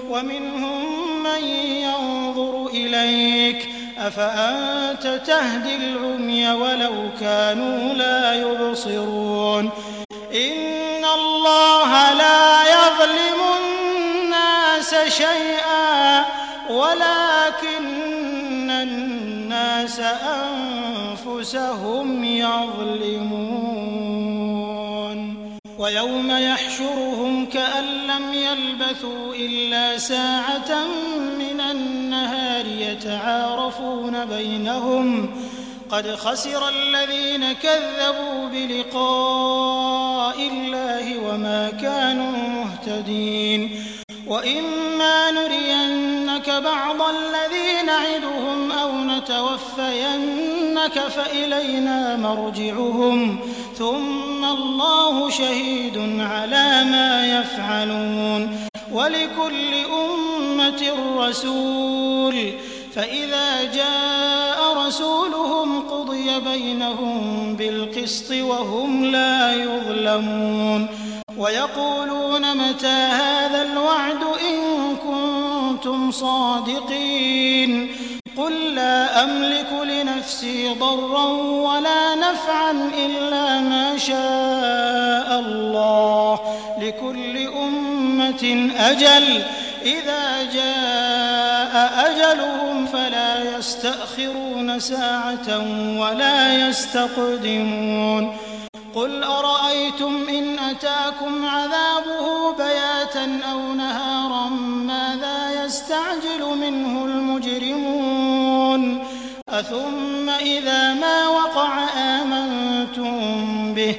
ومنهم من ينظر إليك أفأنت تهدي العمي ولو كانوا لا يبصرون إن الله لا يظلم الناس شيئا ولكن الناس أنفسهم يظلمون ويوم يحشرهم كأن لم يلبثوا إلا ساعة من النهار يتعارفون بينهم قد خسر الذين كذبوا بلقاء الله وما كانوا مهتدين وإما نرينك بعض الذي نعدهم أو نتوفينك فإلينا مرجعهم ثم الله شهيد على ما يفعلون ولكل أمة رسول فإذا جاء رسولهم قضي بينهم بالقسط وهم لا يظلمون ويقولون متى هذا الوعد إن كنتم صادقين قل لا أملك لنفسي ضرا ولا نفعا إلا ما شاء الله لكل أمة أجل إذا جاء أجلهم فلا يستأخرون ساعة ولا يستقدمون قل أرأيتم إن أتاكم عذابه بياتا أو نهارا ماذا يستعجل منه المجرمون أثم إذا ما وقع آمنتم به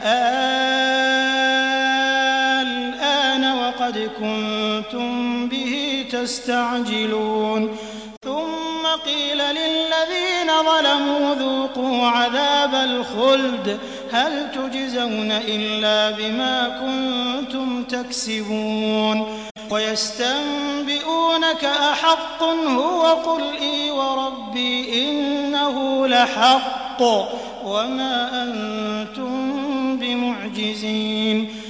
الآن وقد كنتم به تستعجلون ثم قيل للذين ظلموا ذوقوا عذاب الخلد هل تجزون إلا بما كنتم تكسبون ويستنبئونك أحق هو قل إي وربي إنه لحق وما أنتم بمعجزين